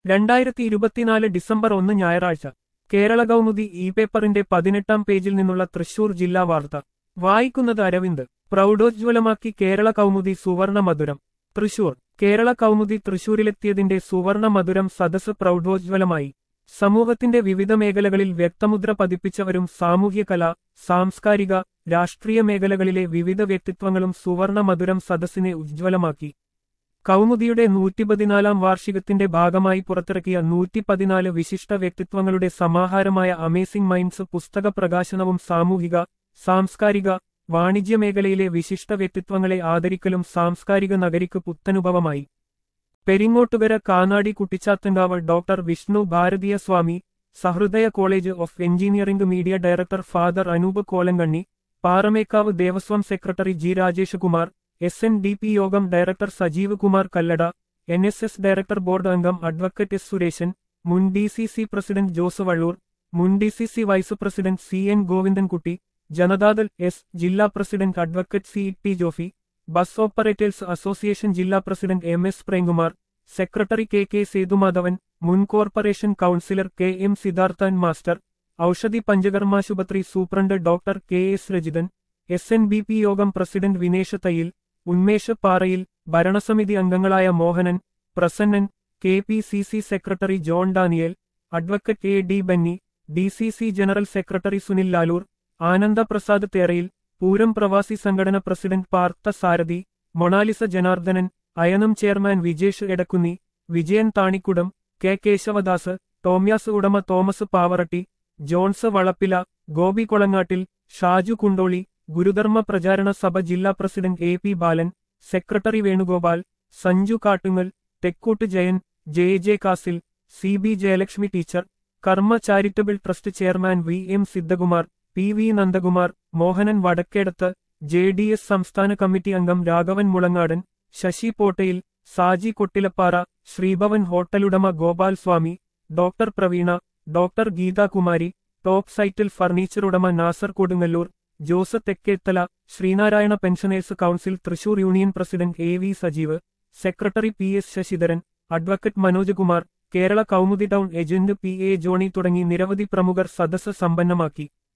2024 December 1 ഞായറാഴ്ച കേരള കൗമുദി പേപ്പറിന്റെ 18-ാം പേജിൽ നിന്നുള്ള തൃശൂർ ജില്ലാ വാർത്ത വായിക്കുന്നത് അരവിന്ദ്. പ്രൗഢോജ്വലമാക്കി കേരള കൗമുദി സുവർണ മധുരം. തൃശൂർ കേരള കൗമുദി തൃശൂരിലെത്തിയതിന്റെ സുവർണ മധുരം സദസ് പ്രൗഢോജ്വലമായി. സമൂഹത്തിന്റെ വിവിധ മേഖലകളിൽ വ്യക്തമുദ്ര പതിപ്പിച്ചവരും സാമൂഹ്യകല, സാംസ്കാരിക, രാഷ്ട്രീയ മേഖലകളിലെ വിവിധ വ്യക്തിത്വങ്ങളും സുവർണ മധുരം സദസ്സിനെ ഉജ്ജ്വലമാക്കി. കൗമുദിയുടെ 114-ാം വാർഷികത്തിന്റെ ഭാഗമായി പുറത്തിറക്കിയ 114 വിശിഷ്ട വ്യക്തിത്വങ്ങളുടെ സമാഹാരമായ അമേസിംഗ് മൈൻഡ്സ് പുസ്തക പ്രകാശനവും സാമൂഹിക, സാംസ്കാരിക, വാണിജ്യ മേഖലയിലെ വിശിഷ്ട വ്യക്തിത്വങ്ങളെ ആദരിക്കലും സാംസ്കാരിക നഗരിക്ക് പുത്തനുഭവമായി. Peringottukara Kanadi Kuttichathankavu doctor Vishnu Bharathiya Swami, Sahrudaya college of engineering media director father Anoop Kolankanni, Paramekkavu Devaswom secretary G Rajeshkumar, SNDP Yogam director Sajeev Kumar Kallada, NSS director board അംഗം അഡ്വക്കറ്റ് എസ് സുരേശൻ, മുൻ DCC പ്രസിഡന്റ് ജോസ് വള്ളൂർ, മുൻ DCC vice president CN Govindankutty, Janata എസ് S president advocate CT Jofi, bus operators association ജില്ലാ president MS Premkumar, secretary KK Sethumadhavan, മുൻ corporation councillor KM Siddharthan master, Oushadhi പഞ്ചകർമാശുപത്രി superintendent doctor KS Rajithan, SNBP Yogam president Vinesh Thayyil, Unmesh Parayil, ഭരണസമിതി അംഗങ്ങളായ Mohanan, Prasannan, KPCC secretary John Daniel, advocate AD Benny, DCC general secretary Sunil Lalur, Anandaprasad Therayil, Pooram പ്രവാസി സംഘടന president Partha Sarathi, Monalisa Janardhanan, Ayanam chairman Vijesh Edakkunni, Vijayan Thanikkudam, K Keshavadas, Tomyas ഉടമ Thomas Pavaratti, Johns Valappila, Gopi Kolangattil, Shaju Kundoli, Gurudharma പ്രചാരണ സഭ ജില്ലാ president AP Balan, secretary Venugopal, Sanju Kattungal, Thekkoot Jayan, JJ castle, CB Jayalakshmi teacher, Karma charitable trust chairman VM Siddhakumar, PV Nandakumar, Mohanan Vadakkedath, JDS സംസ്ഥാന committee അംഗം രാഘവൻ മുളങ്ങാടൻ, ശശി പോട്ടയിൽ, സാജി കൊട്ടിലപ്പാറ, ശ്രീഭവൻ ഹോട്ടലുടമ Gopal Swami, doctor Praveena, doctor Geethakumari, top സൈറ്റിൽ ഫർണിച്ചർ ഉടമ Nasar Kodungallur, Jose Thekkethala, Sreenarayana pensioners council Thrissur union president AV Sajeev, secretary PS Sasidharan, advocate Manoj Kumar, Kerala Kaumudi town agent PA Johny തുടങ്ങി നിരവധി പ്രമുഖർ സദസ്സ് സമ്പന്നമാക്കി.